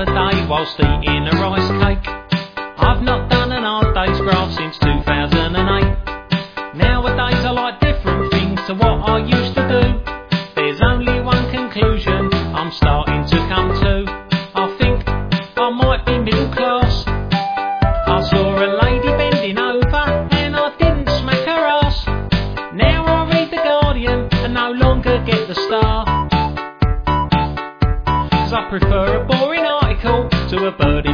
other day whilst eating a rice cake. I've not done an hard day's graft since 2008. Nowadays I like different things to what I used to do. There's only one conclusion I'm starting to come to. I think I might be middle class. I saw a lady bending over and I didn't smack her ass. Now I read The Guardian and no longer get The Star. 'Cause I prefer a boring article to a bird in